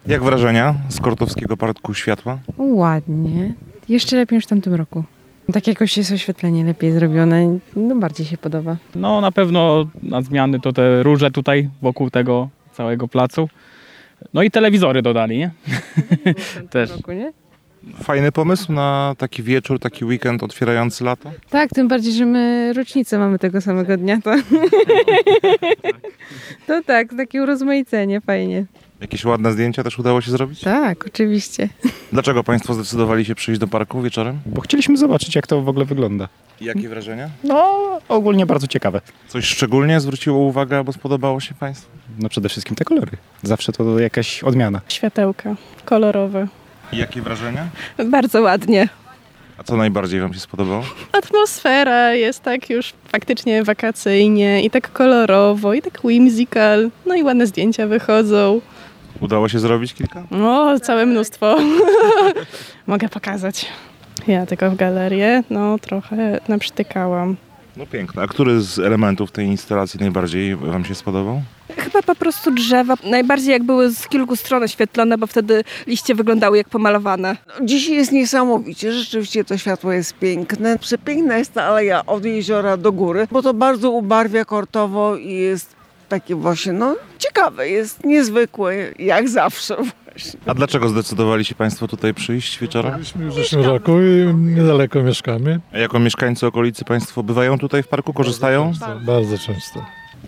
Jak wrażenia z Kortowskiego Parku Światła? Ładnie. Jeszcze lepiej niż w tamtym roku. Tak jakoś jest oświetlenie lepiej zrobione. No bardziej się podoba. No na pewno na zmiany to te róże tutaj wokół tego całego placu. No i telewizory dodali, nie? Też. Roku, nie? Fajny pomysł na taki wieczór, taki weekend otwierający lato? Tak, tym bardziej, że my rocznicę mamy tego samego dnia. To tak, takie urozmaicenie, fajnie. Jakieś ładne zdjęcia też udało się zrobić? Tak, oczywiście. Dlaczego Państwo zdecydowali się przyjść do parku wieczorem? Bo chcieliśmy zobaczyć, jak to w ogóle wygląda. Jakie wrażenia? No, ogólnie bardzo ciekawe. Coś szczególnie zwróciło uwagę albo spodobało się Państwu? No przede wszystkim te kolory. Zawsze to jakaś odmiana. Światełka kolorowe. I jakie wrażenia? Bardzo ładnie. A co najbardziej Wam się spodobało? Atmosfera jest tak już faktycznie wakacyjnie i tak kolorowo, i tak whimsical. No i ładne zdjęcia wychodzą. Udało się zrobić kilka? No, całe mnóstwo. Mogę pokazać. Ja tylko w galerię, no trochę naprztykałam. No piękne. A który z elementów tej instalacji najbardziej Wam się spodobał? Chyba po prostu drzewa. Najbardziej jak były z kilku stron oświetlone, bo wtedy liście wyglądały jak pomalowane. Dzisiaj jest niesamowicie, rzeczywiście to światło jest piękne. Przepiękna jest ta aleja od jeziora do góry, bo to bardzo ubarwia Kortowo i jest takie właśnie, no ciekawe, jest niezwykłe, jak zawsze właśnie. A dlaczego zdecydowali się Państwo tutaj przyjść wieczorem? Byliśmy w zeszłym roku i niedaleko mieszkamy. A jako mieszkańcy okolicy Państwo bywają tutaj w parku, korzystają? Bardzo często.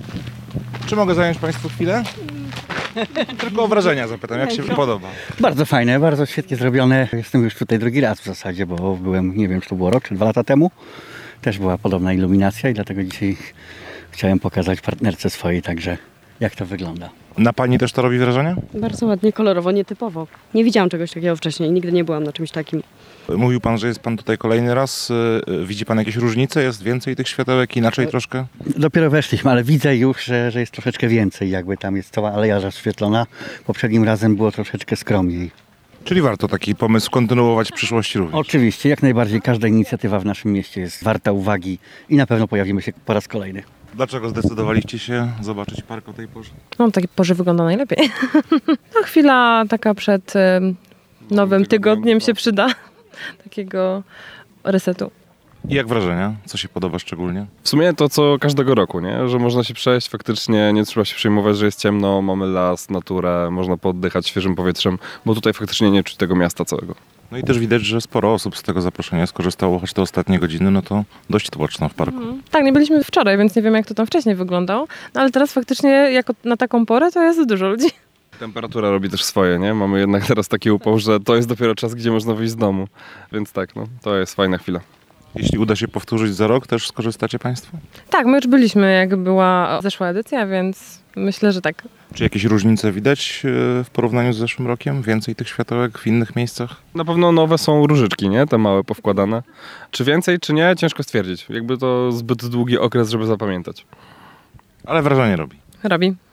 Czy mogę zająć Państwu chwilę? Tylko o wrażenia zapytam, jak się podoba. Bardzo fajne, bardzo świetnie zrobione. Jestem już tutaj drugi raz w zasadzie, bo byłem, nie wiem, czy to było rok, czy 2 lata temu. Też była podobna iluminacja i dlatego dzisiaj chciałem pokazać partnerce swojej, także jak to wygląda. Na Pani też to robi wrażenie? Bardzo ładnie, kolorowo, nietypowo. Nie widziałam czegoś takiego wcześniej, nigdy nie byłam na czymś takim. Mówił Pan, że jest Pan tutaj kolejny raz. Widzi Pan jakieś różnice? Jest więcej tych światełek, inaczej troszkę? Dopiero weszliśmy, ale widzę już, że jest troszeczkę więcej, jakby tam jest cała aleja zaświetlona. Poprzednim razem było troszeczkę skromniej. Czyli warto taki pomysł kontynuować w przyszłości również? Oczywiście, jak najbardziej każda inicjatywa w naszym mieście jest warta uwagi i na pewno pojawimy się po raz kolejny. Dlaczego zdecydowaliście się zobaczyć park o tej porze? No, o takiej porze wygląda najlepiej. No, chwila taka przed nowym tygodniem się przyda. Takiego resetu. I jak wrażenia? Co się podoba szczególnie? W sumie to co każdego roku, nie? Że można się przejść, faktycznie nie trzeba się przejmować, że jest ciemno, mamy las, naturę, można pooddychać świeżym powietrzem, bo tutaj faktycznie nie czuć tego miasta całego. No i też widać, że sporo osób z tego zaproszenia skorzystało, choć te ostatnie godziny, no to dość tłoczno w parku. Tak, nie byliśmy wczoraj, więc nie wiem, jak to tam wcześniej wyglądało. No ale teraz faktycznie jako na taką porę to jest dużo ludzi. Temperatura robi też swoje, nie? Mamy jednak teraz taki upał, że to jest dopiero czas, gdzie można wyjść z domu. Więc tak, no, to jest fajna chwila. Jeśli uda się powtórzyć za rok, też skorzystacie Państwo? Tak, my już byliśmy, jak była zeszła edycja, więc myślę, że tak. Czy jakieś różnice widać w porównaniu z zeszłym rokiem? Więcej tych światełek w innych miejscach? Na pewno nowe są różyczki, nie? Te małe powkładane. Czy więcej, czy nie? Ciężko stwierdzić. Jakby to zbyt długi okres, żeby zapamiętać. Ale wrażenie robi. Robi.